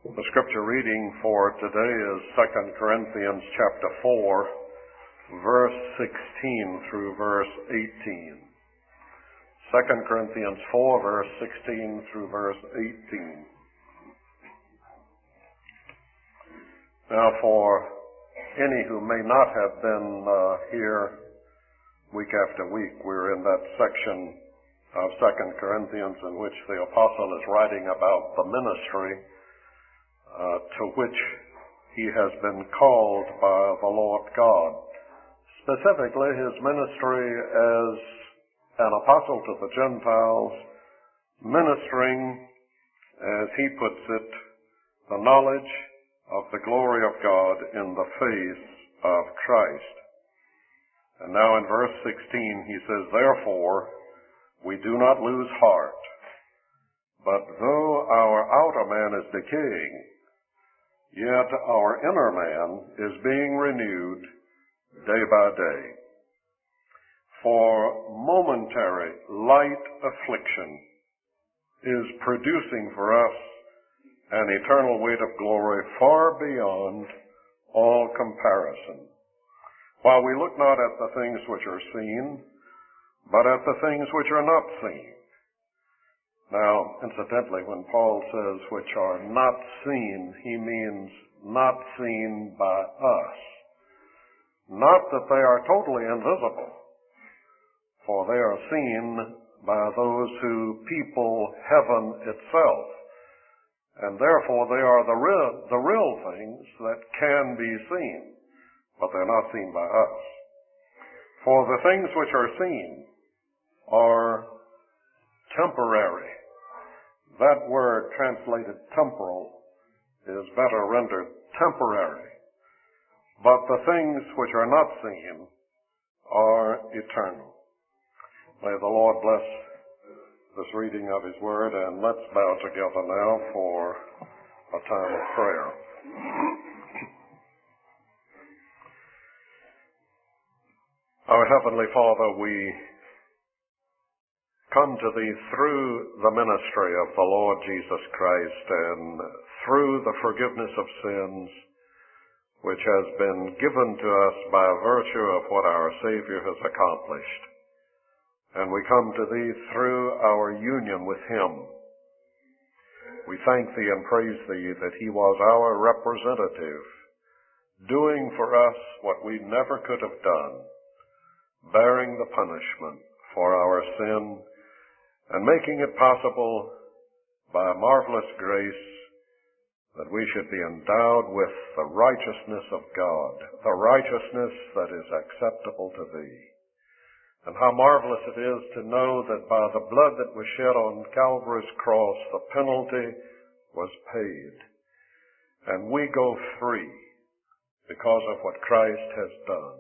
The scripture reading for today is 2 Corinthians chapter 4, verse 16 through verse 18. 2 Corinthians 4, verse 16 through verse 18. Now, for any who may not have been here week after week, we're in that section of 2 Corinthians in which the apostle is writing about the ministry to which he has been called by the Lord God. Specifically, his ministry as an apostle to the Gentiles, ministering, as he puts it, the knowledge of the glory of God in the face of Christ. And now in verse 16 he says, "Therefore we do not lose heart, but though our outer man is decaying, yet our inner man is being renewed day by day. For momentary light affliction is producing for us an eternal weight of glory far beyond all comparison. While we look not at the things which are seen, but at the things which are not seen." Now, incidentally, when Paul says which are not seen, he means not seen by us. Not that they are totally invisible, for they are seen by those who people heaven itself, and therefore they are the real things that can be seen, but they're not seen by us. For the things which are seen are temporary. That word translated temporal is better rendered temporary. But the things which are not seen are eternal. May the Lord bless this reading of his word, and let's bow together now for a time of prayer. Our Heavenly Father, we come to Thee through the ministry of the Lord Jesus Christ and through the forgiveness of sins which has been given to us by virtue of what our Savior has accomplished. And we come to Thee through our union with Him. We thank Thee and praise Thee that He was our representative, doing for us what we never could have done, bearing the punishment for our sin, and making it possible by marvelous grace that we should be endowed with the righteousness of God, the righteousness that is acceptable to Thee. And how marvelous it is to know that by the blood that was shed on Calvary's cross, the penalty was paid. And we go free because of what Christ has done.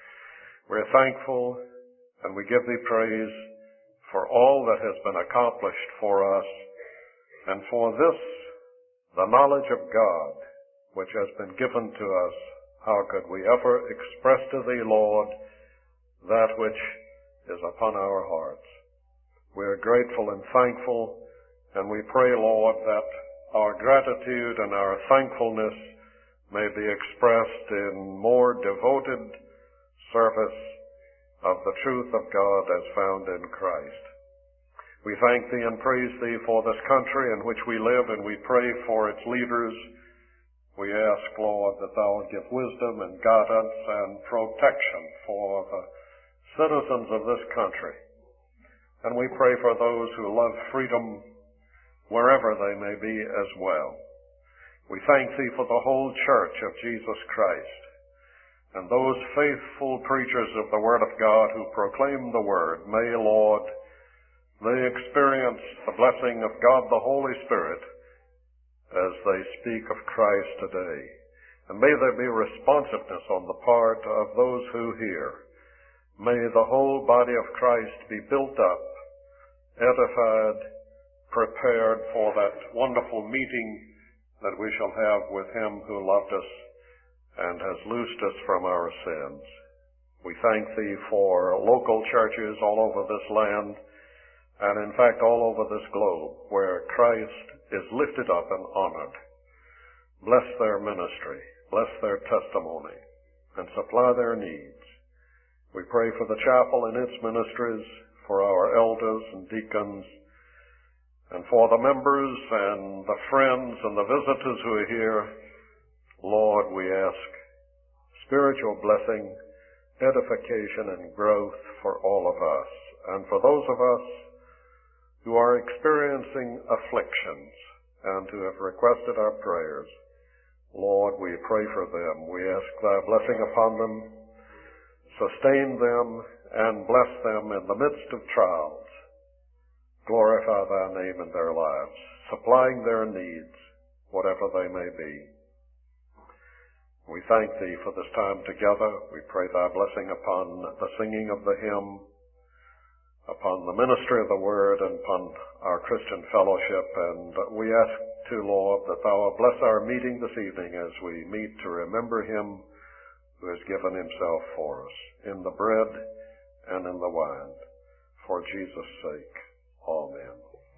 We're thankful and we give Thee praise for all that has been accomplished for us, and for this, the knowledge of God, which has been given to us. How could we ever express to Thee, Lord, that which is upon our hearts? We are grateful and thankful, and we pray, Lord, that our gratitude and our thankfulness may be expressed in more devoted service of the truth of God as found in Christ. We thank Thee and praise Thee for this country in which we live, and we pray for its leaders. We ask, Lord, that Thou would give wisdom and guidance and protection for the citizens of this country. And we pray for those who love freedom wherever they may be as well. We thank Thee for the whole church of Jesus Christ, and those faithful preachers of the Word of God who proclaim the Word. May, Lord, they experience the blessing of God the Holy Spirit as they speak of Christ today. And may there be responsiveness on the part of those who hear. May the whole body of Christ be built up, edified, prepared for that wonderful meeting that we shall have with Him who loved us and has loosed us from our sins. We thank Thee for local churches all over this land, and in fact all over this globe, where Christ is lifted up and honored. Bless their ministry, bless their testimony, and supply their needs. We pray for the chapel and its ministries, for our elders and deacons, and for the members and the friends and the visitors who are here. Lord, we ask spiritual blessing, edification, and growth for all of us, and for those of us who are experiencing afflictions and who have requested our prayers. Lord, we pray for them. We ask thy blessing upon them, sustain them, and bless them in the midst of trials. Glorify thy name in their lives, supplying their needs, whatever they may be. We thank thee for this time together. We pray thy blessing upon the singing of the hymn, upon the ministry of the word, and upon our Christian fellowship. And we ask too, Lord, that thou will bless our meeting this evening as we meet to remember him who has given himself for us, in the bread and in the wine. For Jesus' sake. Amen.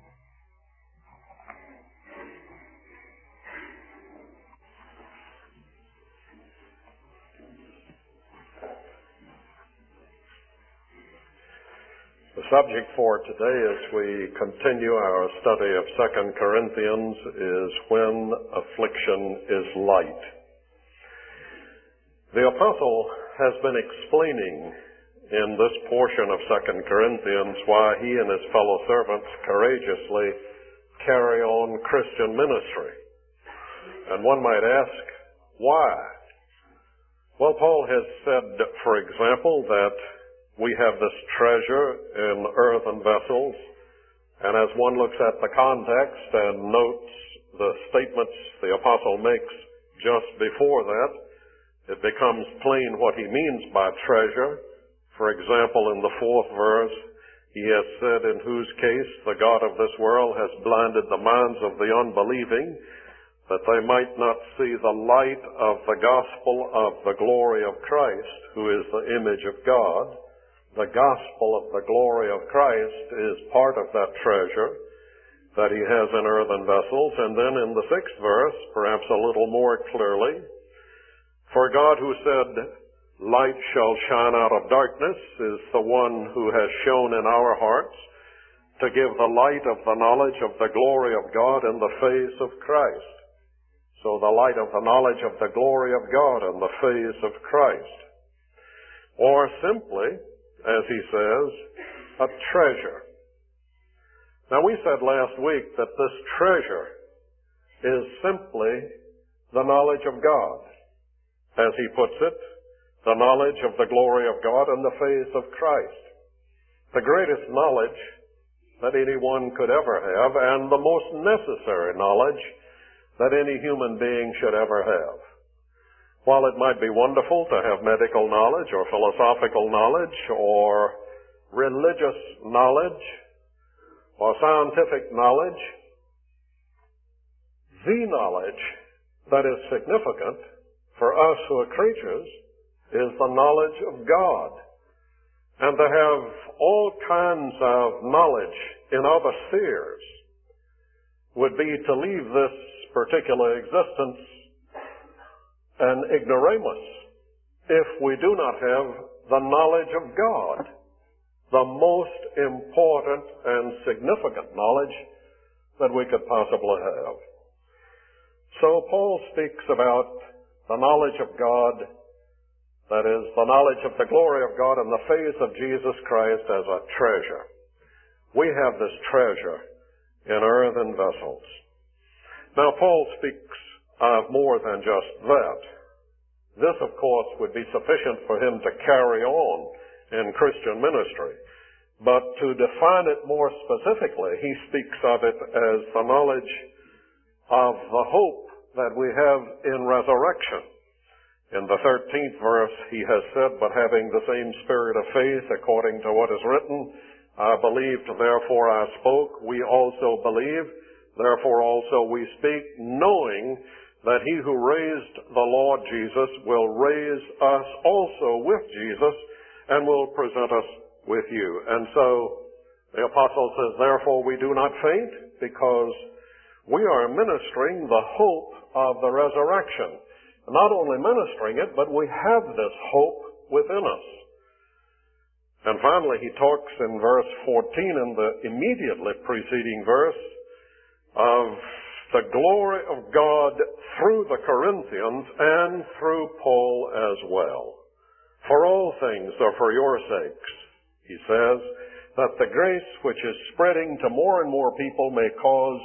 The subject for today as we continue our study of 2 Corinthians is when affliction is light. The apostle has been explaining in this portion of 2 Corinthians why he and his fellow servants courageously carry on Christian ministry. And one might ask, why? Well, Paul has said, for example, that we have this treasure in earthen vessels, and as one looks at the context and notes the statements the apostle makes just before that, it becomes plain what he means by treasure. For example, in the 4th verse, he has said, in whose case the God of this world has blinded the minds of the unbelieving, that they might not see the light of the gospel of the glory of Christ, who is the image of God. The gospel of the glory of Christ is part of that treasure that he has in earthen vessels. And then in the 6th verse, perhaps a little more clearly, for God who said, light shall shine out of darkness, is the one who has shone in our hearts to give the light of the knowledge of the glory of God in the face of Christ. So the light of the knowledge of the glory of God in the face of Christ. Or simply, as he says, a treasure. Now we said last week that this treasure is simply the knowledge of God. As he puts it, the knowledge of the glory of God in the face of Christ. The greatest knowledge that anyone could ever have, and the most necessary knowledge that any human being should ever have. While it might be wonderful to have medical knowledge or philosophical knowledge or religious knowledge or scientific knowledge, the knowledge that is significant for us who are creatures is the knowledge of God. And to have all kinds of knowledge in other spheres would be to leave this particular existence an ignoramus if we do not have the knowledge of God, the most important and significant knowledge that we could possibly have. So Paul speaks about the knowledge of God, that is, the knowledge of the glory of God in the face of Jesus Christ, as a treasure. We have this treasure in earthen vessels. Now, Paul speaks of more than just that. This, of course, would be sufficient for him to carry on in Christian ministry. But to define it more specifically, he speaks of it as the knowledge of the hope that we have in resurrection. In the 13th verse, he has said, but having the same spirit of faith, according to what is written, I believed, therefore I spoke. We also believe, therefore also we speak, knowing that he who raised the Lord Jesus will raise us also with Jesus and will present us with you. And so the apostle says, therefore we do not faint, because We are ministering the hope of the resurrection. Not only ministering it, but we have this hope within us. And finally, he talks in verse 14, in the immediately preceding verse, of the glory of God through the Corinthians and through Paul as well. For all things are for your sakes, he says, that the grace which is spreading to more and more people may cause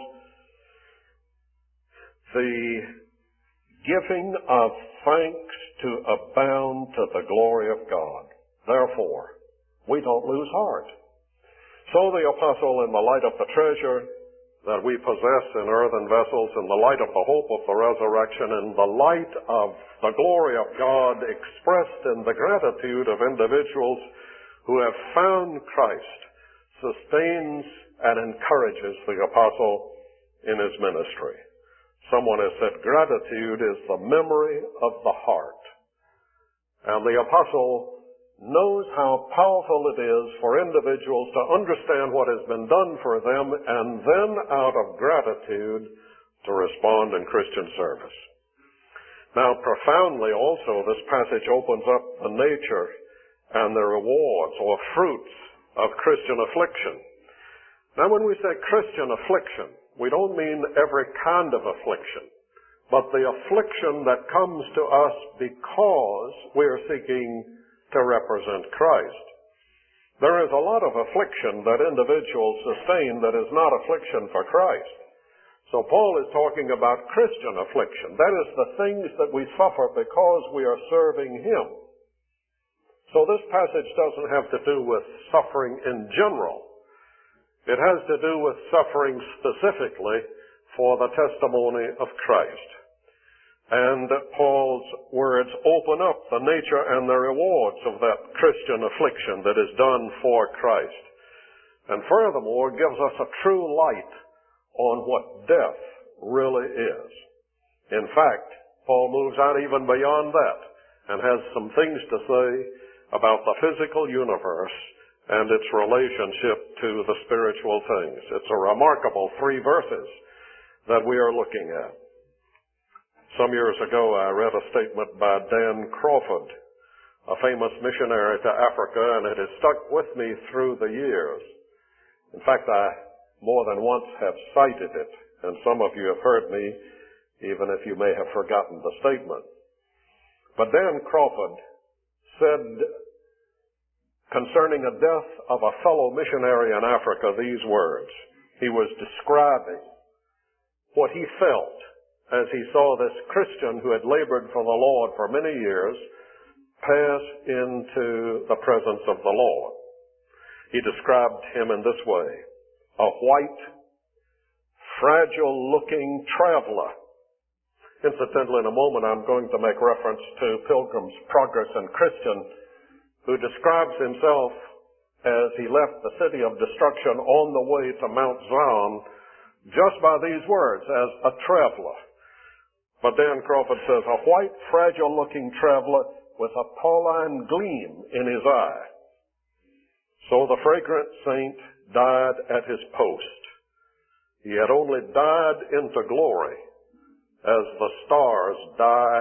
the giving of thanks to abound to the glory of God. Therefore, we don't lose heart. So the apostle, in the light of the treasure that we possess in earthen vessels, in the light of the hope of the resurrection, in the light of the glory of God expressed in the gratitude of individuals who have found Christ, sustains and encourages the apostle in his ministry. Someone has said gratitude is the memory of the heart. And the apostle knows how powerful it is for individuals to understand what has been done for them and then out of gratitude to respond in Christian service. Now, profoundly also, this passage opens up the nature and the rewards or fruits of Christian affliction. Now, when we say Christian affliction, we don't mean every kind of affliction, but the affliction that comes to us because we are seeking to represent Christ. There is a lot of affliction that individuals sustain that is not affliction for Christ. So Paul is talking about Christian affliction. That is the things that we suffer because we are serving Him. So this passage doesn't have to do with suffering in general. It has to do with suffering specifically for the testimony of Christ. And Paul's words open up the nature and the rewards of that Christian affliction that is done for Christ. And furthermore, gives us a true light on what death really is. In fact, Paul moves out even beyond that and has some things to say about the physical universe and its relationship to the spiritual things. It's a remarkable 3 verses that we are looking at. Some years ago, I read a statement by Dan Crawford, a famous missionary to Africa, and it has stuck with me through the years. In fact, I more than once have cited it, and some of you have heard me, even if you may have forgotten the statement. But Dan Crawford said concerning the death of a fellow missionary in Africa these words. He was describing what he felt as he saw this Christian who had labored for the Lord for many years pass into the presence of the Lord. He described him in this way: a white, fragile-looking traveler. Incidentally, in a moment I'm going to make reference to Pilgrim's Progress and Christian, who describes himself as he left the city of destruction on the way to Mount Zion just by these words, as a traveler. But Dan Crawford says, a white, fragile-looking traveler with a Pauline gleam in his eye. So the fragrant saint died at his post. He had only died into glory as the stars die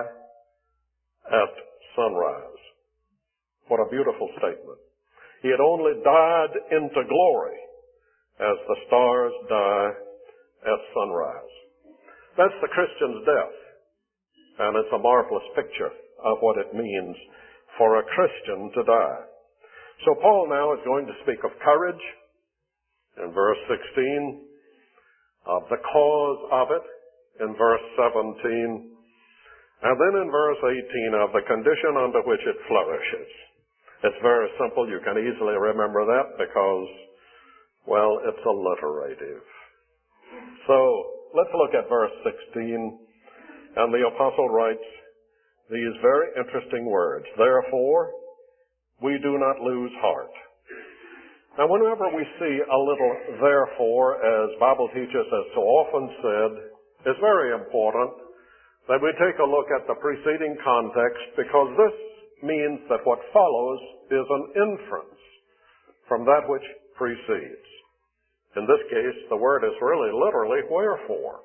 at sunrise. What a beautiful statement. He had only died into glory as the stars die at sunrise. That's the Christian's death. And it's a marvelous picture of what it means for a Christian to die. So Paul now is going to speak of courage in verse 16, of the cause of it in verse 17, and then in verse 18 of the condition under which it flourishes. It's very simple. You can easily remember that because, well, it's alliterative. So let's look at verse 16. And the apostle writes these very interesting words: therefore, we do not lose heart. Now, whenever we see a little therefore, as Bible teachers have so often said, it's very important that we take a look at the preceding context, because this means that what follows is an inference from that which precedes. In this case, the word is really literally wherefore.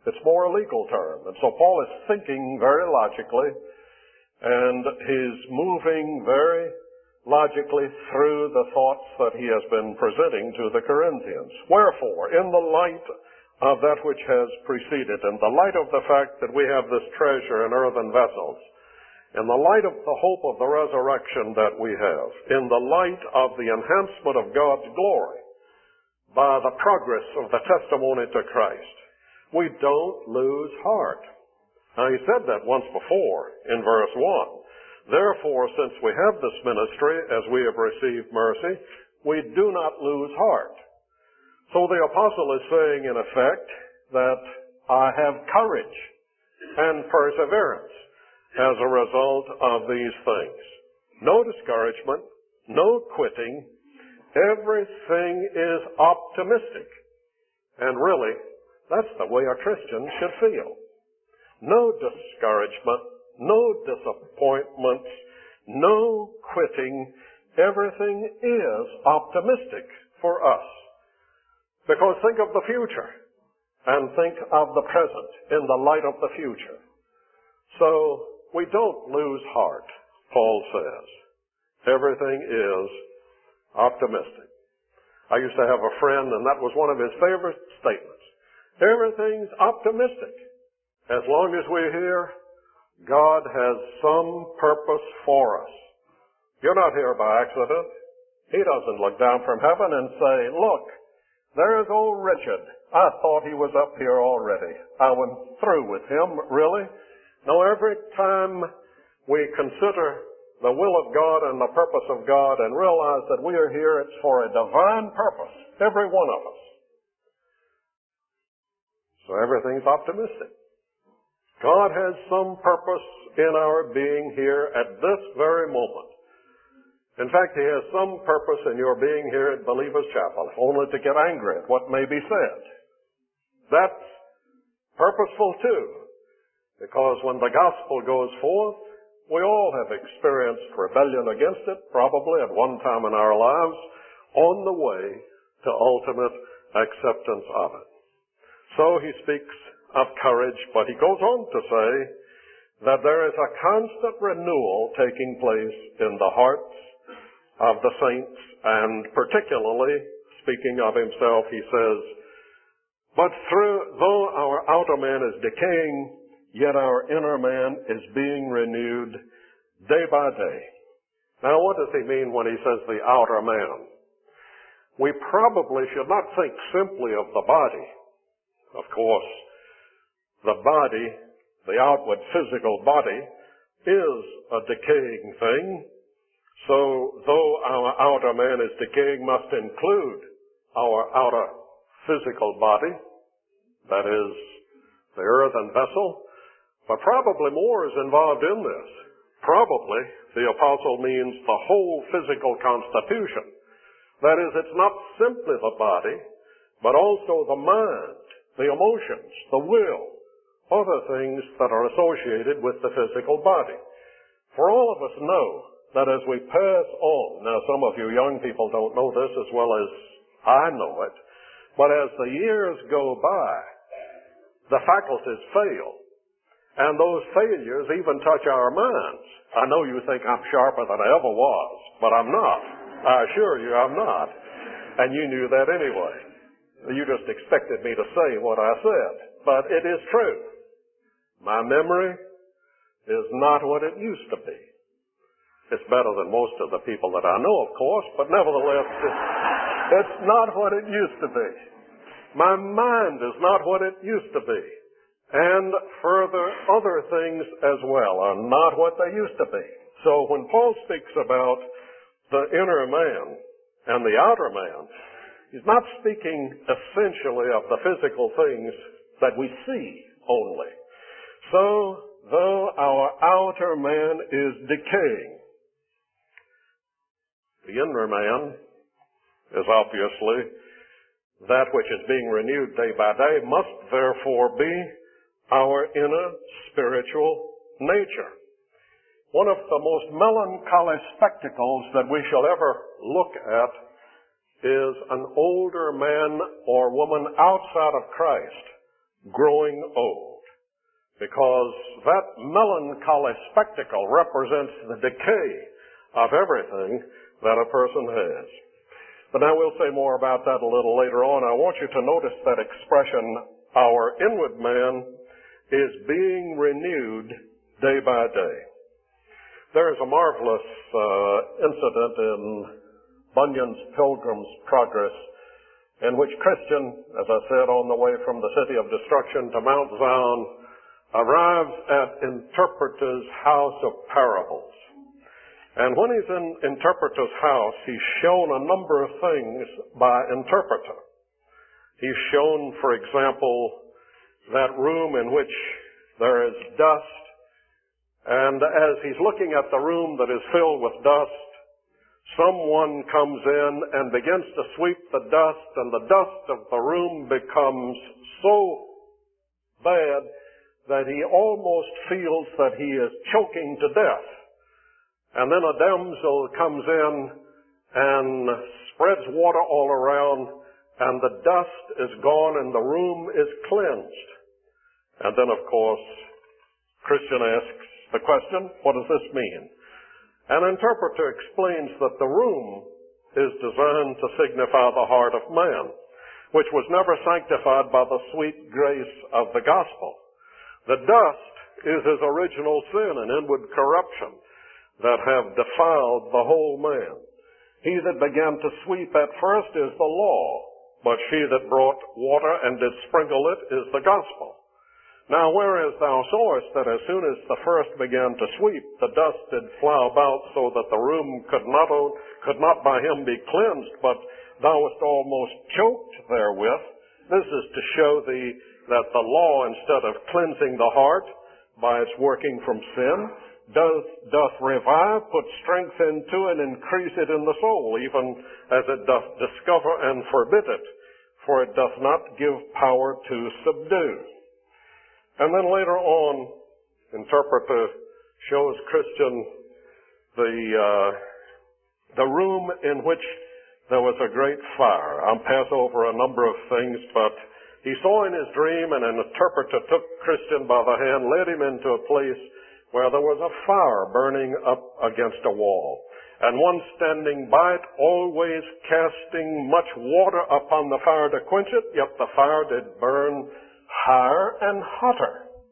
It's more a legal term. And so Paul is thinking very logically, and he's moving very logically through the thoughts that he has been presenting to the Corinthians. Wherefore, in the light of that which has preceded, in the light of the fact that we have this treasure in earthen vessels, in the light of the hope of the resurrection that we have, in the light of the enhancement of God's glory by the progress of the testimony to Christ, we don't lose heart. Now, he said that once before in verse 1. Therefore, since we have this ministry, as we have received mercy, we do not lose heart. So the apostle is saying, in effect, that I have courage and perseverance as a result of these things. No discouragement, no quitting. Everything is optimistic. And really, that's the way a Christian should feel. No discouragement, no disappointments, no quitting. Everything is optimistic for us. Because think of the future and think of the present in the light of the future. So we don't lose heart, Paul says. Everything is optimistic. I used to have a friend, and that was one of his favorite statements. Everything's optimistic. As long as we're here, God has some purpose for us. You're not here by accident. He doesn't look down from heaven and say, look, there's old Richard. I thought he was up here already. I went through with him, really. No, every time we consider the will of God and the purpose of God and realize that we are here, it's for a divine purpose, every one of us. So everything's optimistic. God has some purpose in our being here at this very moment. In fact, He has some purpose in your being here at Believers Chapel, only to get angry at what may be said. That's purposeful too, because when the gospel goes forth, we all have experienced rebellion against it, probably at one time in our lives, on the way to ultimate acceptance of it. So he speaks of courage, but he goes on to say that there is a constant renewal taking place in the hearts of the saints, and particularly, speaking of himself, he says, but though our outer man is decaying, yet our inner man is being renewed day by day. Now, what does he mean when he says the outer man? We probably should not think simply of the body. Of course, the body, the outward physical body, is a decaying thing. So, though our outer man is decaying, must include our outer physical body, that is, the earthen vessel. But probably more is involved in this. Probably, the apostle means the whole physical constitution. That is, it's not simply the body, but also the mind, the emotions, the will, other things that are associated with the physical body. For all of us know that as we pass on, now some of you young people don't know this as well as I know it, but as the years go by, the faculties fail. And those failures even touch our minds. I know you think I'm sharper than I ever was, but I'm not. I assure you I'm not. And you knew that anyway. You just expected me to say what I said. But it is true. My memory is not what it used to be. It's better than most of the people that I know, of course, but nevertheless, it's not what it used to be. My mind is not what it used to be. And further, other things as well are not what they used to be. So when Paul speaks about the inner man and the outer man, he's not speaking essentially of the physical things that we see only. So, though our outer man is decaying, the inner man is obviously that which is being renewed day by day, must therefore be our inner spiritual nature. One of the most melancholy spectacles that we shall ever look at is an older man or woman outside of Christ growing old, because that melancholy spectacle represents the decay of everything that a person has. But now we'll say more about that a little later on. I want you to notice that expression, our inward man is being renewed day by day. There is a marvelous incident in Bunyan's Pilgrim's Progress, in which Christian, as I said, on the way from the city of destruction to Mount Zion, arrives at Interpreter's house of parables. And when he's in Interpreter's house, he's shown a number of things by Interpreter. He's shown, for example, that room in which there is dust, and as he's looking at the room that is filled with dust, someone comes in and begins to sweep the dust, and the dust of the room becomes so bad that he almost feels that he is choking to death. And then a damsel comes in and spreads water all around, and the dust is gone and the room is cleansed. And then, of course, Christian asks the question, what does this mean? An Interpreter explains that the room is designed to signify the heart of man, which was never sanctified by the sweet grace of the gospel. The dust is his original sin and inward corruption that have defiled the whole man. He that began to sweep at first is the law, but she that brought water and did sprinkle it is the gospel. Now, whereas thou sawest that as soon as the first began to sweep, the dust did fly about so that the room could not by him be cleansed, but thou wast almost choked therewith, this is to show thee that the law, instead of cleansing the heart by its working from sin, doth revive, put strength into, and increase it in the soul, even as it doth discover and forbid it, for it doth not give power to subdue. And then later on, Interpreter shows Christian the room in which there was a great fire. I'll pass over a number of things, but he saw in his dream, and an Interpreter took Christian by the hand, led him into a place where there was a fire burning up against a wall, and one standing by it, always casting much water upon the fire to quench it, yet the fire did burn higher and hotter.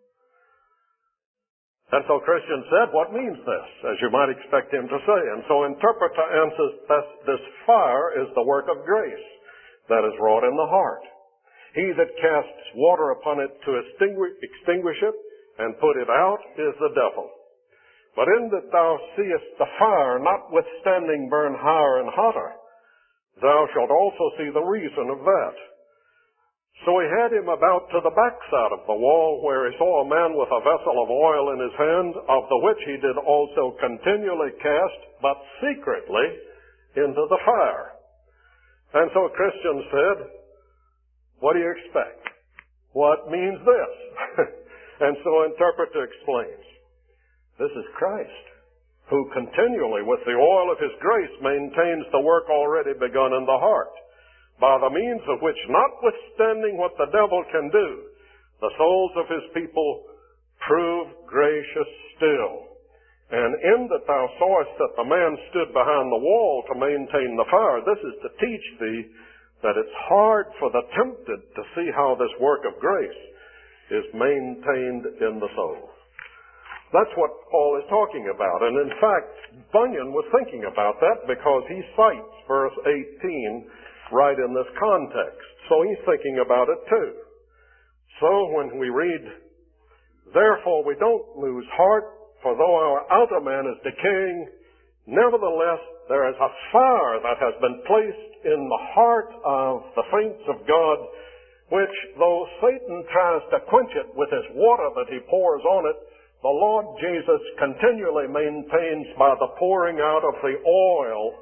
And so Christian said, what means this? As you might expect him to say. And so Interpreter answers, this fire is the work of grace that is wrought in the heart. He that casts water upon it to extinguish it and put it out is the devil. But in that thou seest the fire notwithstanding burn higher and hotter, thou shalt also see the reason of that. So he had him about to the backside of the wall, where he saw a man with a vessel of oil in his hand, of the which he did also continually cast, but secretly, into the fire. And so Christian said, what do you expect? What means this? And so Interpreter explains, this is Christ, who continually with the oil of his grace maintains the work already begun in the heart, by the means of which, notwithstanding what the devil can do, the souls of his people prove gracious still. And in that thou sawest that the man stood behind the wall to maintain the fire, this is to teach thee that it's hard for the tempted to see how this work of grace is maintained in the soul. That's what Paul is talking about. And in fact, Bunyan was thinking about that because he cites verse 18 right in this context. So he's thinking about it too. So when we read, therefore we don't lose heart, for though our outer man is decaying, nevertheless there is a fire that has been placed in the heart of the saints of God, which though Satan tries to quench it with his water that he pours on it, the Lord Jesus continually maintains by the pouring out of the oil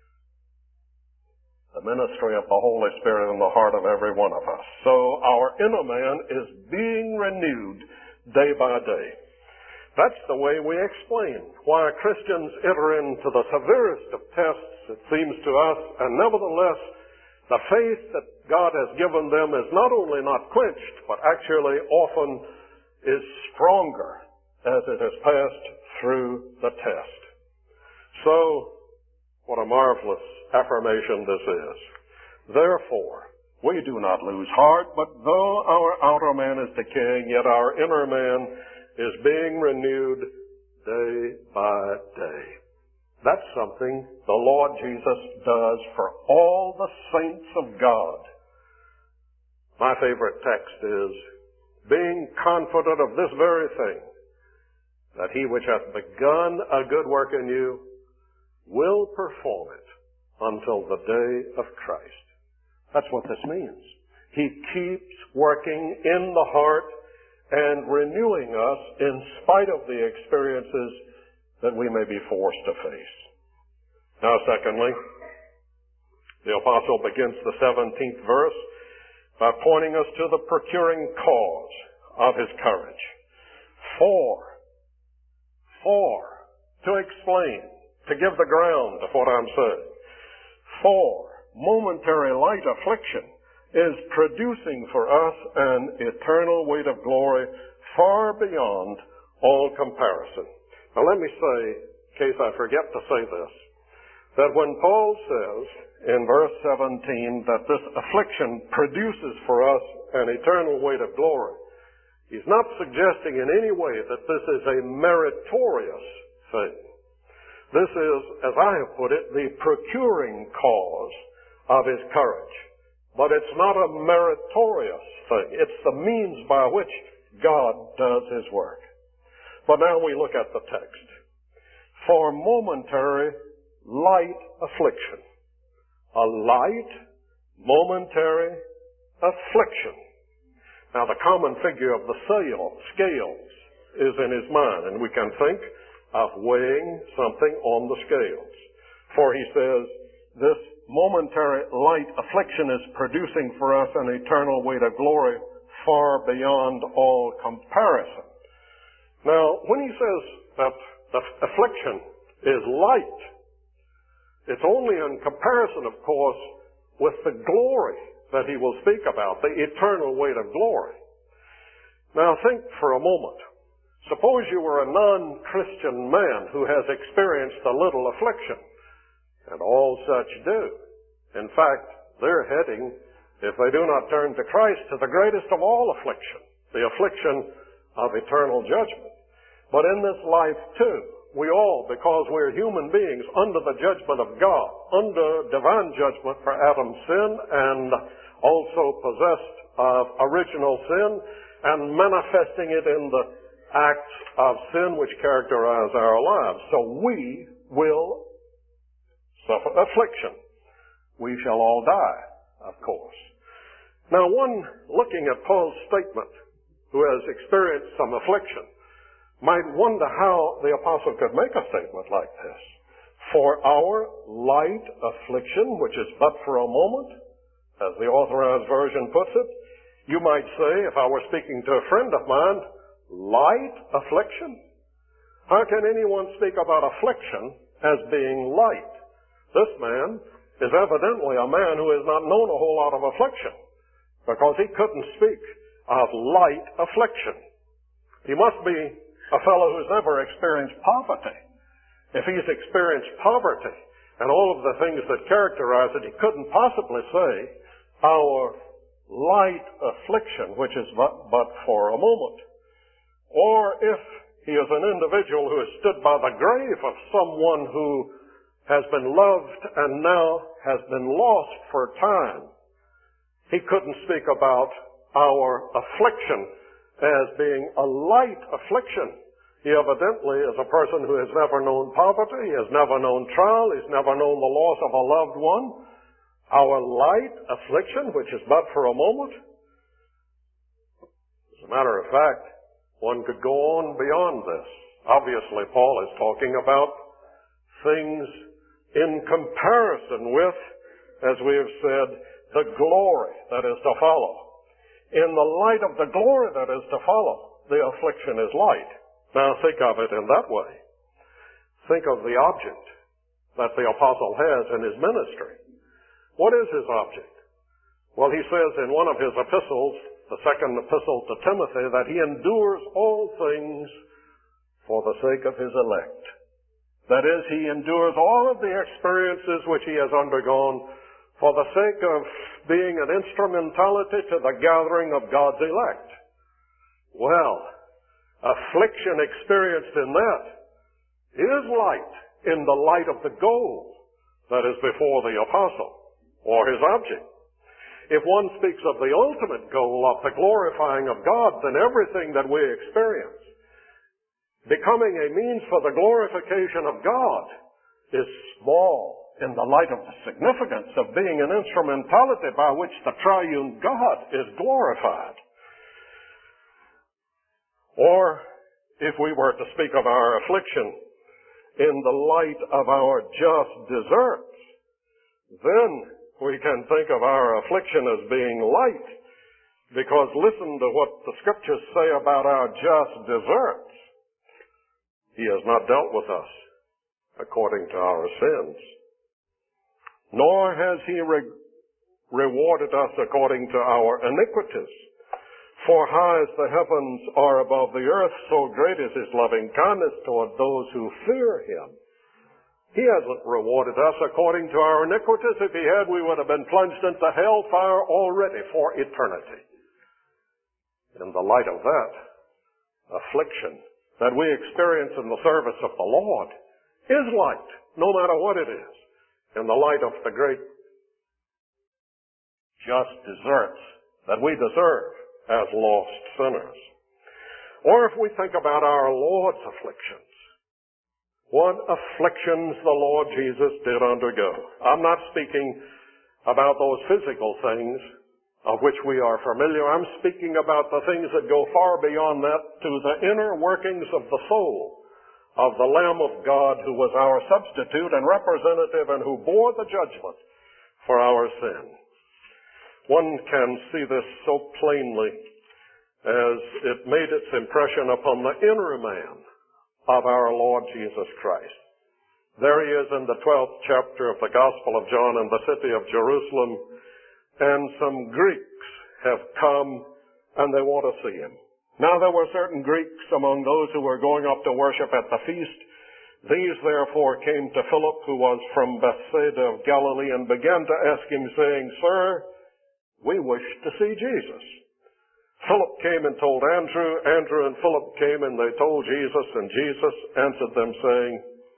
the ministry of the Holy Spirit in the heart of every one of us. So our inner man is being renewed day by day. That's the way we explain why Christians enter into the severest of tests, it seems to us, and nevertheless, the faith that God has given them is not only not quenched, but actually often is stronger as it has passed through the test. So, what a marvelous affirmation this is. Therefore, we do not lose heart, but though our outer man is decaying, yet our inner man is being renewed day by day. That's something the Lord Jesus does for all the saints of God. My favorite text is, being confident of this very thing, that he which hath begun a good work in you will perform it until the day of Christ. That's what this means. He keeps working in the heart and renewing us in spite of the experiences that we may be forced to face. Now, secondly, the apostle begins the 17th verse by pointing us to the procuring cause of his courage. To explain, to give the ground of what I'm saying. For momentary light affliction is producing for us an eternal weight of glory far beyond all comparison. Now let me say, in case I forget to say this, that when Paul says in verse 17 that this affliction produces for us an eternal weight of glory, he's not suggesting in any way that this is a meritorious thing. This is, as I have put it, the procuring cause of his courage. But it's not a meritorious thing. It's the means by which God does his work. But now we look at the text. For momentary light affliction. A light, momentary affliction. Now the common figure of the scales is in his mind, and we can think of weighing something on the scales. For he says, this momentary light affliction is producing for us an eternal weight of glory far beyond all comparison. Now, when he says that the affliction is light, it's only in comparison, of course, with the glory that he will speak about, the eternal weight of glory. Now, think for a moment. Suppose you were a non-Christian man who has experienced a little affliction, and all such do. In fact, they're heading, if they do not turn to Christ, to the greatest of all affliction, the affliction of eternal judgment. But in this life, too, we all, because we're human beings under the judgment of God, under divine judgment for Adam's sin, and also possessed of original sin, and manifesting it in the acts of sin which characterize our lives. So we will suffer affliction. We shall all die, of course. Now, one looking at Paul's statement, who has experienced some affliction, might wonder how the apostle could make a statement like this. For our light affliction, which is but for a moment, as the Authorized Version puts it, you might say, if I were speaking to a friend of mine, light affliction? How can anyone speak about affliction as being light? This man is evidently a man who has not known a whole lot of affliction, because he couldn't speak of light affliction. He must be a fellow who's never experienced poverty. If he's experienced poverty and all of the things that characterize it, he couldn't possibly say our light affliction, which is but for a moment. Or if he is an individual who has stood by the grave of someone who has been loved and now has been lost for time, he couldn't speak about our affliction as being a light affliction. He evidently is a person who has never known poverty, he has never known trial, he's never known the loss of a loved one. Our light affliction, which is but for a moment. As a matter of fact, one could go on beyond this. Obviously, Paul is talking about things in comparison with, as we have said, the glory that is to follow. In the light of the glory that is to follow, the affliction is light. Now think of it in that way. Think of the object that the apostle has in his ministry. What is his object? Well, he says in one of his epistles, the second epistle to Timothy, that he endures all things for the sake of his elect. That is, he endures all of the experiences which he has undergone for the sake of being an instrumentality to the gathering of God's elect. Well, affliction experienced in that is light in the light of the goal that is before the apostle, or his object. If one speaks of the ultimate goal of the glorifying of God, then everything that we experience, becoming a means for the glorification of God, is small in the light of the significance of being an instrumentality by which the triune God is glorified. Or, if we were to speak of our affliction in the light of our just deserts, then we can think of our affliction as being light, because listen to what the Scriptures say about our just deserts. He has not dealt with us according to our sins, nor has he rewarded us according to our iniquities. For high as the heavens are above the earth, so great is his loving kindness toward those who fear him. He hasn't rewarded us according to our iniquities. If he had, we would have been plunged into hellfire already for eternity. In the light of that, affliction that we experience in the service of the Lord is light, no matter what it is, in the light of the great just deserts that we deserve as lost sinners. Or if we think about our Lord's afflictions, what afflictions the Lord Jesus did undergo. I'm not speaking about those physical things of which we are familiar. I'm speaking about the things that go far beyond that to the inner workings of the soul of the Lamb of God, who was our substitute and representative and who bore the judgment for our sin. One can see this so plainly as it made its impression upon the inner man of our Lord Jesus Christ. There he is in the 12th chapter of the Gospel of John in the city of Jerusalem, and some Greeks have come and they want to see him. Now there were certain Greeks among those who were going up to worship at the feast. These therefore came to Philip, who was from Bethsaida of Galilee, and began to ask him, saying, Sir, we wish to see Jesus. Philip came and told Andrew. Andrew and Philip came and they told Jesus, and Jesus answered them, saying,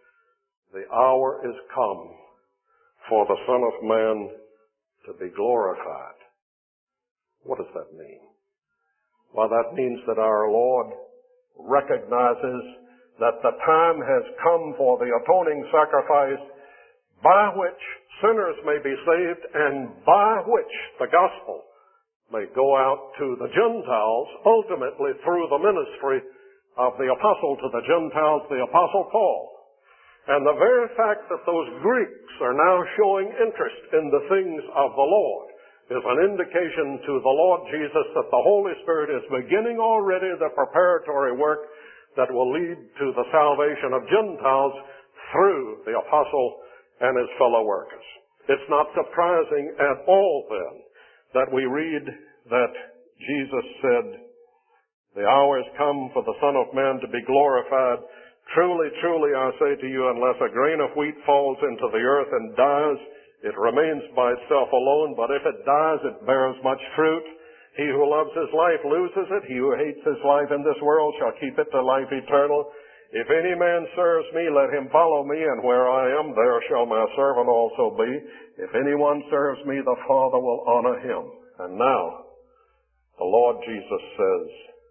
The hour is come for the Son of Man to be glorified. What does that mean? Well, that means that our Lord recognizes that the time has come for the atoning sacrifice by which sinners may be saved and by which the gospel may go out to the Gentiles, ultimately through the ministry of the apostle to the Gentiles, the Apostle Paul. And the very fact that those Greeks are now showing interest in the things of the Lord is an indication to the Lord Jesus that the Holy Spirit is beginning already the preparatory work that will lead to the salvation of Gentiles through the apostle and his fellow workers. It's not surprising at all then that we read that Jesus said, The hour has come for the Son of Man to be glorified. Truly, truly, I say to you, unless a grain of wheat falls into the earth and dies, it remains by itself alone, but if it dies, it bears much fruit. He who loves his life loses it. He who hates his life in this world shall keep it to life eternal. If any man serves me, let him follow me, and where I am, there shall my servant also be. If anyone serves me, the Father will honor him. And now, the Lord Jesus says,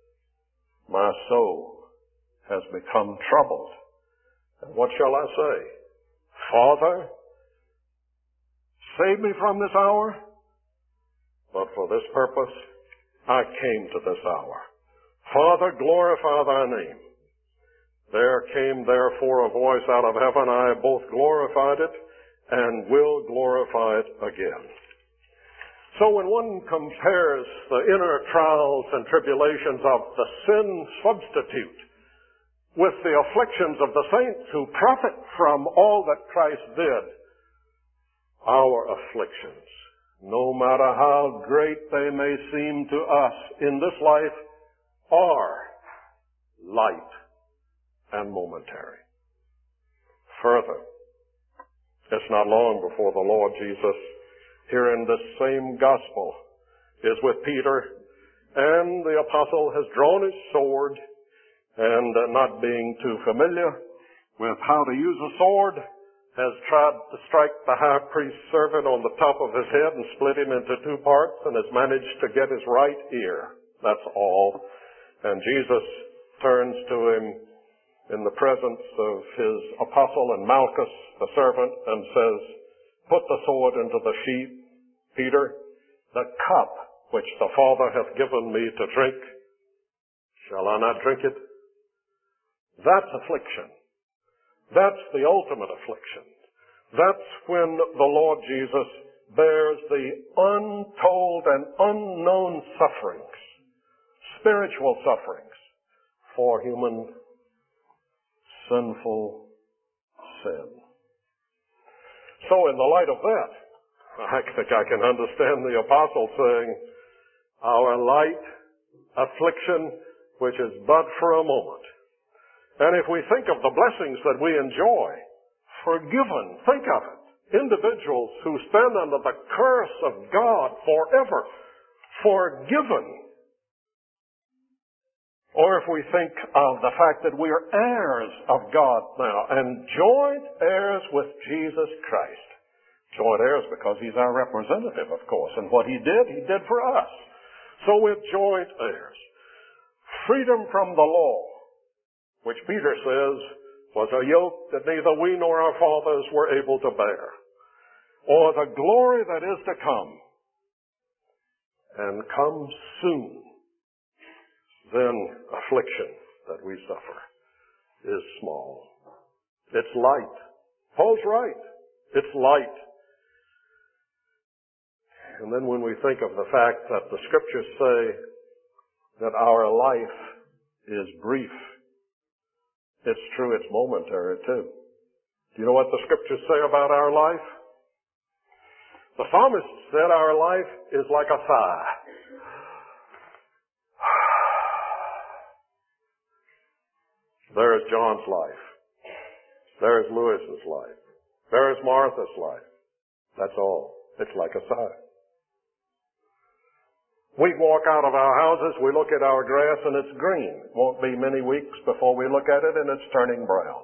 My soul has become troubled. And what shall I say? Father, save me from this hour? But for this purpose, I came to this hour. Father, glorify thy name. There came therefore a voice out of heaven, I both glorified it and will glorify it again. So when one compares the inner trials and tribulations of the sin substitute with the afflictions of the saints who profit from all that Christ did, our afflictions no matter how great they may seem to us in this life, are light and momentary. Further, it's not long before the Lord Jesus, here in this same gospel, is with Peter, and the apostle has drawn his sword, and not being too familiar with how to use a sword, has tried to strike the high priest's servant on the top of his head and split him into two parts, and has managed to get his right ear. That's all. And Jesus turns to him in the presence of his apostle and Malchus, the servant, and says, "Put the sword into the sheath, Peter. The cup which the Father hath given me to drink, shall I not drink it?" That's affliction. That's the ultimate affliction. That's when the Lord Jesus bears the untold and unknown sufferings, spiritual sufferings, for human sinful sin. So in the light of that, I think I can understand the apostle saying, our light affliction, which is but for a moment. And if we think of the blessings that we enjoy, forgiven, think of it, individuals who stand under the curse of God forever, forgiven. Or if we think of the fact that we are heirs of God now, and joint heirs with Jesus Christ. Joint heirs because he's our representative, of course, and what he did for us. So we're joint heirs. Freedom from the law, which Peter says was a yoke that neither we nor our fathers were able to bear, or the glory that is to come, and come soon, then affliction that we suffer is small. It's light. Paul's right. It's light. And then when we think of the fact that the Scriptures say that our life is brief, it's true, it's momentary too. Do you know what the Scriptures say about our life? The psalmist said our life is like a sigh. There is John's life. There is Lewis's life. There is Martha's life. That's all. It's like a sigh. We walk out of our houses, we look at our grass, and it's green. It won't be many weeks before we look at it and it's turning brown.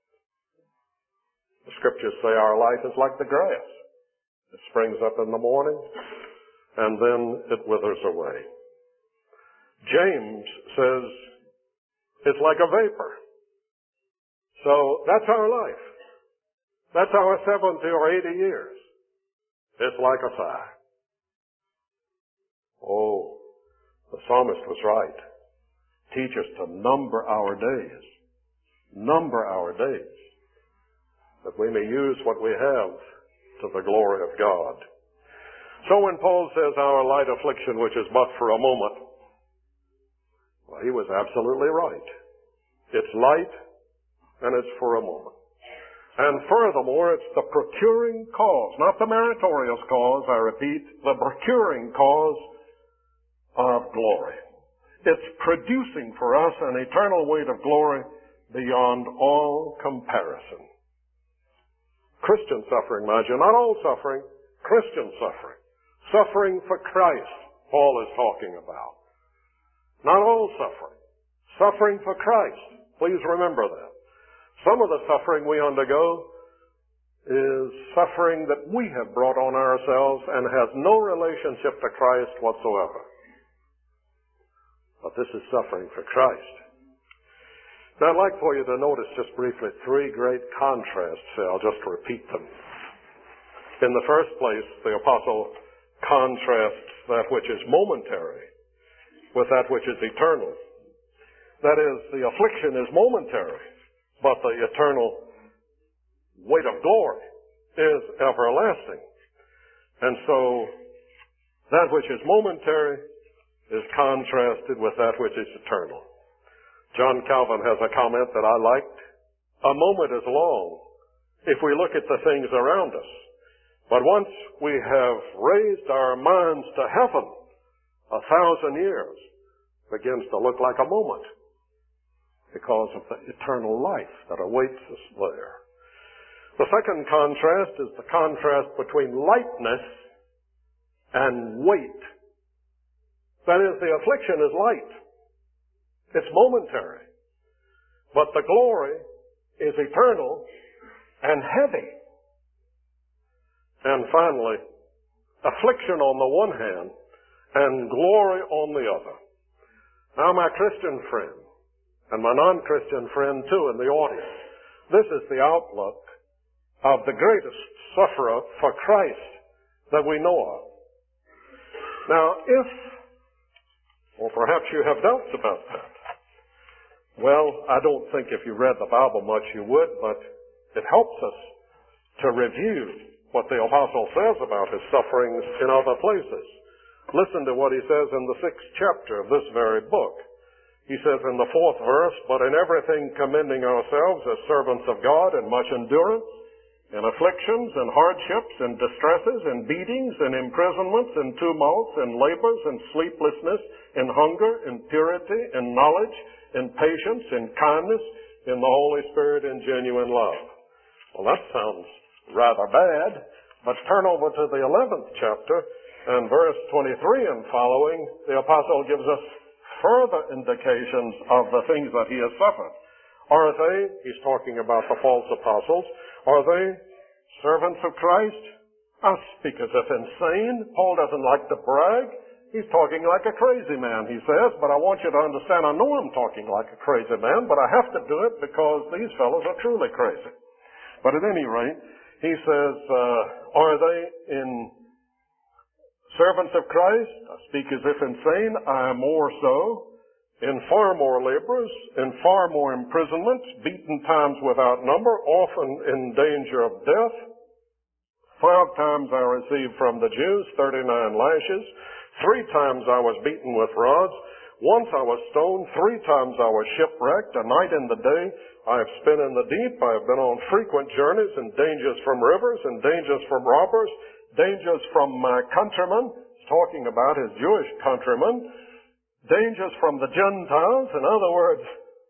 The Scriptures say our life is like the grass. It springs up in the morning, and then it withers away. James says it's like a vapor. So that's our life. That's our 70 or 80 years. It's like a sigh. Oh, the psalmist was right. Teach us to number our days. Number our days, that we may use what we have to the glory of God. So when Paul says our light affliction, which is but for a moment, well, he was absolutely right. It's light, and it's for a moment. And furthermore, it's the procuring cause, not the meritorious cause, I repeat, the procuring cause of glory. It's producing for us an eternal weight of glory beyond all comparison. Christian suffering, mind you, not all suffering, Christian suffering. Suffering for Christ, Paul is talking about. Not all suffering. Suffering for Christ. Please remember that. Some of the suffering we undergo is suffering that we have brought on ourselves and has no relationship to Christ whatsoever. But this is suffering for Christ. Now I'd like for you to notice just briefly three great contrasts here. I'll just repeat them. In the first place, the apostle contrasts that which is momentary with that which is eternal. That is, the affliction is momentary, but the eternal weight of glory is everlasting. And so, that which is momentary is contrasted with that which is eternal. John Calvin has a comment that I liked. A moment is long if we look at the things around us, But once we have raised our minds to heaven, 1,000 years begins to look like a moment because of the eternal life that awaits us there. The second contrast is the contrast between lightness and weight. That is, the affliction is light. It's momentary. But the glory is eternal and heavy. And finally, affliction on the one hand and glory on the other. Now, my Christian friend, and my non-Christian friend too in the audience, this is the outlook of the greatest sufferer for Christ that we know of. Now, if, or perhaps you have doubts about that, well, I don't think if you read the Bible much you would, but it helps us to review what the apostle says about his sufferings in other places. Listen to what he says in the 6th chapter of this very book. He says in the 4th verse, "But in everything commending ourselves as servants of God in much endurance, in afflictions, and hardships, and distresses, and beatings, and imprisonments, and tumults, and labors, and sleeplessness, in hunger, in purity, in knowledge, in patience, in kindness, in the Holy Spirit, in genuine love." Well, that sounds rather bad, but turn over to the 11th chapter, and verse 23 and following, the apostle gives us further indications of the things that he has suffered. Are they, he's talking about the false apostles, are they servants of Christ? I speak as if insane. Paul doesn't like to brag. He's talking like a crazy man, he says, but I want you to understand, I know I'm talking like a crazy man, but I have to do it because these fellows are truly crazy. But at any rate, he says, are they in servants of Christ? I speak as if insane. I am more so. In far more labors, in far more imprisonments, beaten times without number, often in danger of death. 5 times I received from the Jews 39 lashes. 3 times I was beaten with rods. Once I was stoned. 3 times I was shipwrecked. A night and the day I have spent in the deep. I have been on frequent journeys and dangers from rivers and dangers from robbers, dangers from my countrymen. He's talking about his Jewish countrymen. Dangers from the Gentiles. In other words,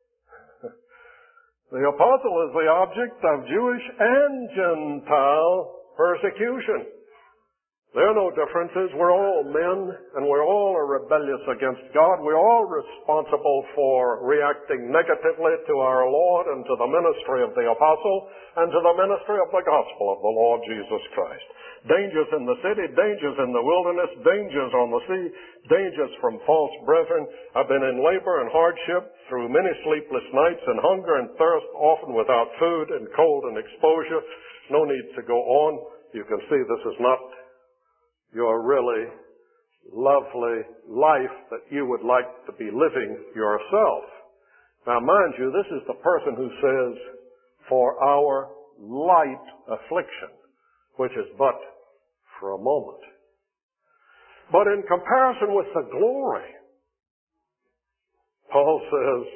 the apostle is the object of Jewish and Gentile persecution. There are no differences. We're all men, and we all are rebellious against God. We're all responsible for reacting negatively to our Lord and to the ministry of the apostle and to the ministry of the gospel of the Lord Jesus Christ. Dangers in the city, dangers in the wilderness, dangers on the sea, dangers from false brethren. I've been in labor and hardship through many sleepless nights and hunger and thirst, often without food and cold and exposure. No need to go on. You can see this is not your really lovely life that you would like to be living yourself. Now, mind you, this is the person who says, "For our light affliction," which is but for a moment. But in comparison with the glory, Paul says,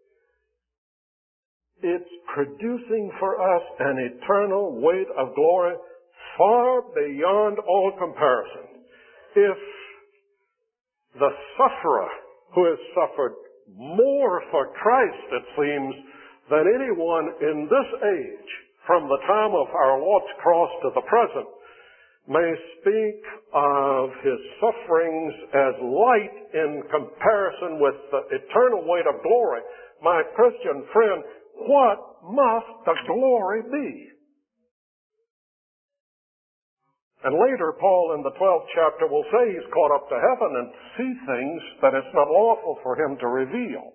it's producing for us an eternal weight of glory far beyond all comparison. If the sufferer who has suffered more for Christ, it seems, than anyone in this age, from the time of our Lord's cross to the present, may speak of his sufferings as light in comparison with the eternal weight of glory, my Christian friend, what must the glory be? And later, Paul in the 12th chapter will say he's caught up to heaven and see things that it's not lawful for him to reveal.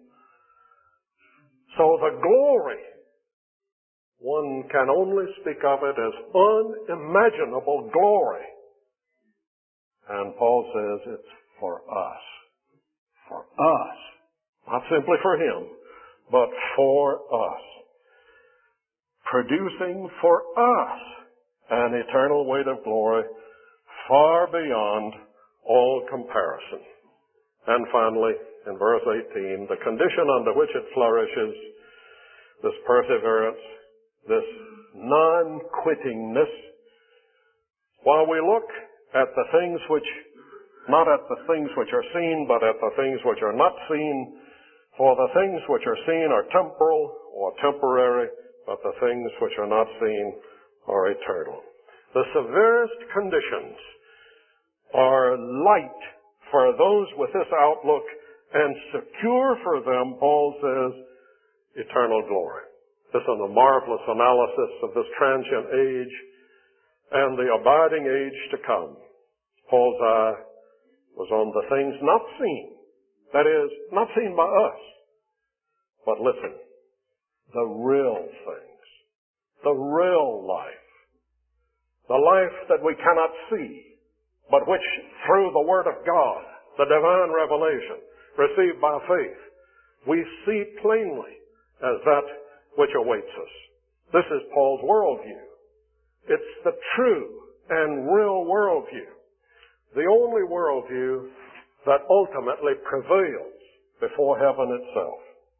So the glory, one can only speak of it as unimaginable glory. And Paul says it's for us. For us. Not simply for him, but for us. Producing for us an eternal weight of glory far beyond all comparison. And finally, in verse 18, the condition under which it flourishes, this perseverance, this non-quittingness, while we look at the things which, not at the things which are seen, but at the things which are not seen, for the things which are seen are temporal or temporary, but the things which are not seen are eternal. The severest conditions are light for those with this outlook, and secure for them, Paul says, eternal glory. This is a marvelous analysis of this transient age and the abiding age to come. Paul's eye was on the things not seen. That is, not seen by us. But listen, the real things, the real life, the life that we cannot see, but which through the Word of God, the divine revelation, received by faith, we see plainly as that which awaits us. This is Paul's worldview. It's the true and real worldview. The only worldview that ultimately prevails before heaven itself.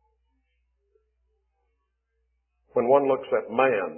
When one looks at man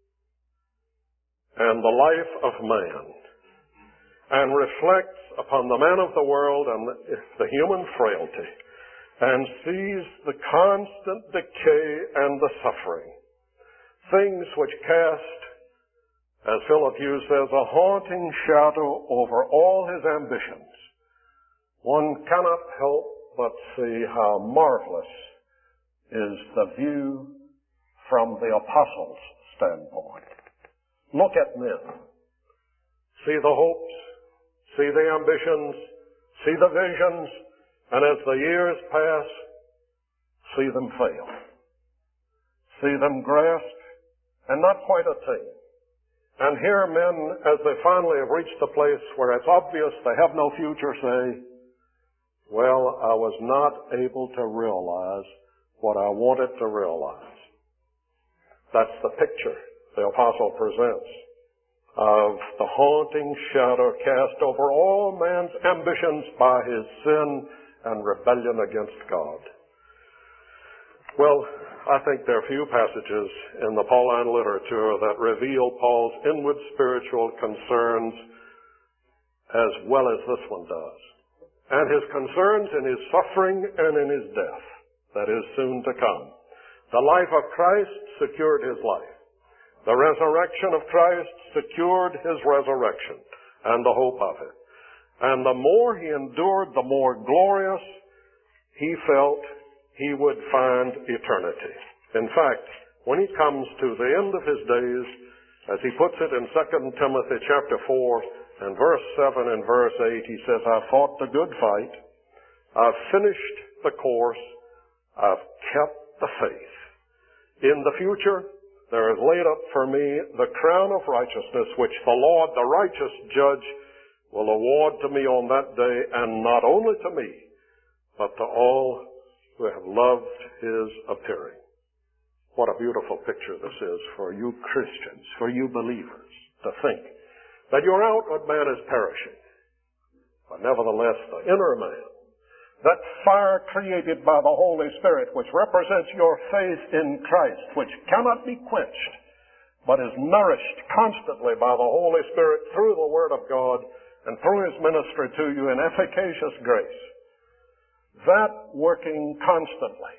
and the life of man and reflects upon the man of the world and the human frailty and sees the constant decay and the suffering, things which cast, as Philip Hughes says, a haunting shadow over all his ambitions, one cannot help but see how marvelous is the view from the apostles' standpoint. Look at men. See the hopes, see the ambitions, see the visions, and as the years pass, see them fail. See them grasp and not quite attain. And here men, as they finally have reached the place where it's obvious they have no future, say, well, I was not able to realize what I wanted to realize. That's the picture the apostle presents of the haunting shadow cast over all man's ambitions by his sin and rebellion against God. Well, I think there are few passages in the Pauline literature that reveal Paul's inward spiritual concerns as well as this one does. And his concerns in his suffering and in his death, that is soon to come. The life of Christ secured his life. The resurrection of Christ secured his resurrection and the hope of it. And the more he endured, the more glorious he felt he would find eternity. In fact, when he comes to the end of his days, as he puts it in 2 Timothy chapter 4 and verse 7 and verse 8, he says, I've fought the good fight, I've finished the course, I've kept the faith. In the future, there is laid up for me the crown of righteousness, which the Lord, the righteous judge, will award to me on that day, and not only to me, but to all who have loved his appearing. What a beautiful picture this is for you Christians, for you believers, to think that your outward man is perishing, but nevertheless the inner man, that fire created by the Holy Spirit, which represents your faith in Christ, which cannot be quenched, but is nourished constantly by the Holy Spirit through the Word of God and through his ministry to you in efficacious grace, that working constantly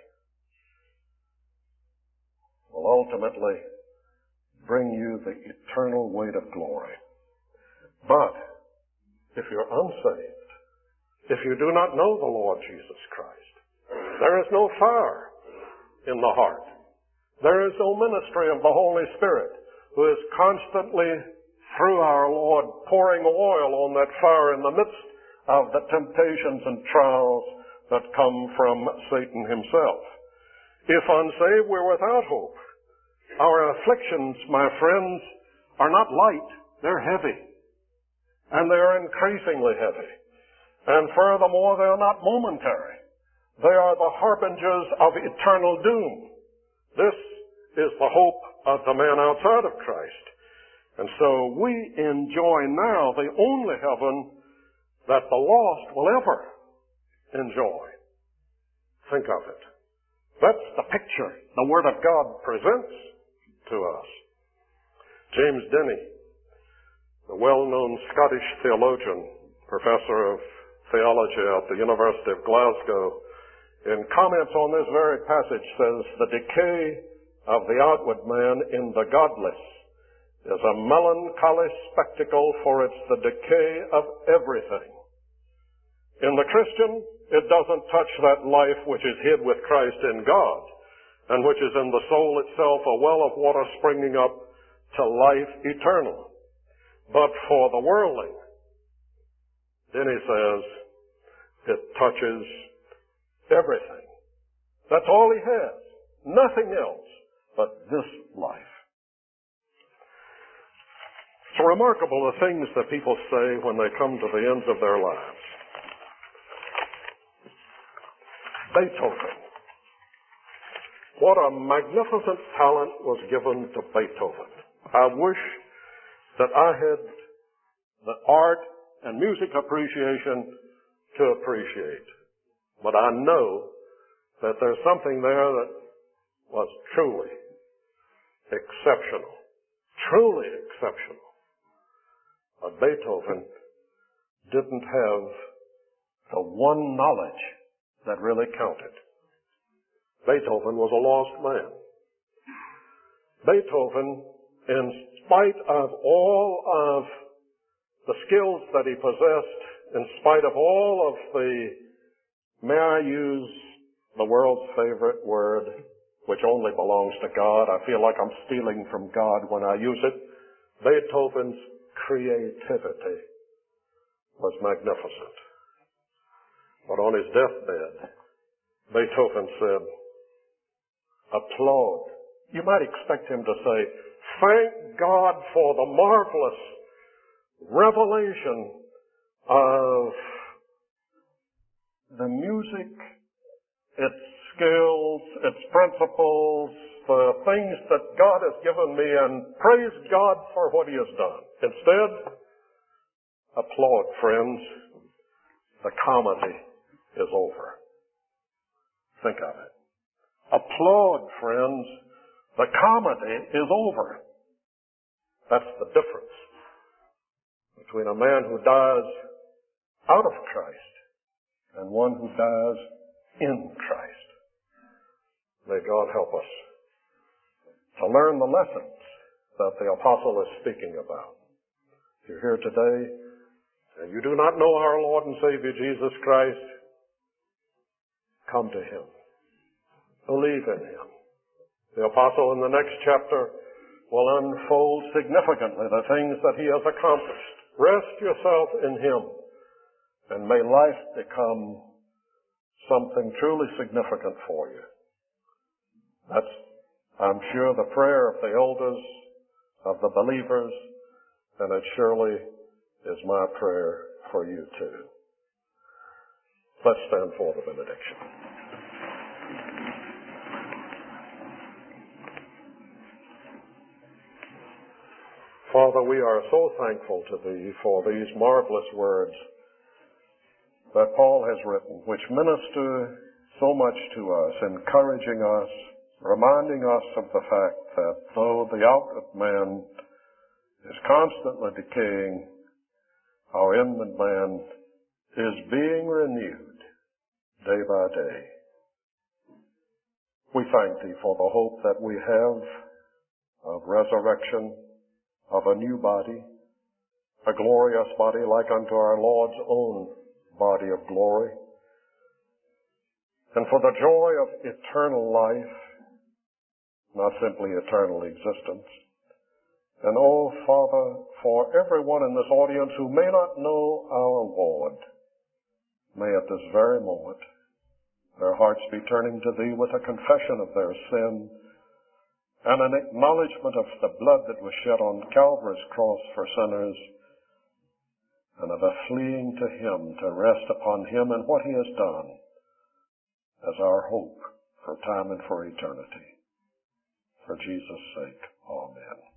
will ultimately bring you the eternal weight of glory. But if you're unsaved, if you do not know the Lord Jesus Christ, there is no fire in the heart. There is no ministry of the Holy Spirit who is constantly, through our Lord, pouring oil on that fire in the midst of the temptations and trials that come from Satan himself. If unsaved, we're without hope. Our afflictions, my friends, are not light, they're heavy. And they're increasingly heavy. And furthermore, they're not momentary. They are the harbingers of eternal doom. This is the hope of the man outside of Christ. And so we enjoy now the only heaven that the lost will ever enjoy. Think of it. That's the picture the Word of God presents to us. James Denny the well-known Scottish theologian, professor of theology at the University of Glasgow, in comments on this very passage says, "The decay of the outward man in the godless is a melancholy spectacle, for it's the decay of everything. In the Christian, it doesn't touch that life which is hid with Christ in God, and which is in the soul itself a well of water springing up to life eternal. But for the worldling," then he says, "it touches everything." That's all he has. Nothing else but this life. It's remarkable the things that people say when they come to the ends of their lives. Beethoven. What a magnificent talent was given to Beethoven. I wish that I had the art and music appreciation to appreciate. But I know that there's something there that was truly exceptional. Truly exceptional. But Beethoven didn't have the one knowledge that really counted. Beethoven was a lost man. Beethoven, in spite of all of the skills that he possessed, in spite of all of the, may I use the world's favorite word, which only belongs to God. I feel like I'm stealing from God when I use it. Beethoven's creativity was magnificent. But on his deathbed, Beethoven said, "Applaud." You might expect him to say, "Thank God for the marvelous revelation of the music, its skills, its principles, the things that God has given me, and praise God for what he has done." Instead, applaud, friends. The comedy is over. Think of it. Applaud, friends. The comedy is over. That's the difference between a man who dies out of Christ and one who dies in Christ. May God help us to learn the lessons that the apostle is speaking about. If you're here today and you do not know our Lord and Savior Jesus Christ, come to him. Believe in him. The apostle in the next chapter will unfold significantly the things that he has accomplished. Rest yourself in him, and may life become something truly significant for you. That's, I'm sure, the prayer of the elders, of the believers, and it surely is my prayer for you too. Let's stand for the benediction. Father, we are so thankful to thee for these marvelous words that Paul has written, which minister so much to us, encouraging us, reminding us of the fact that though the outward man is constantly decaying, our inward man is being renewed day by day. We thank thee for the hope that we have of resurrection, of a new body, a glorious body like unto our Lord's own body of glory, and for the joy of eternal life, not simply eternal existence. And oh, Father, for everyone in this audience who may not know our Lord, may at this very moment their hearts be turning to thee with a confession of their sin and an acknowledgement of the blood that was shed on Calvary's cross for sinners, and of a fleeing to him, to rest upon him and what he has done as our hope for time and for eternity. For Jesus' sake, amen.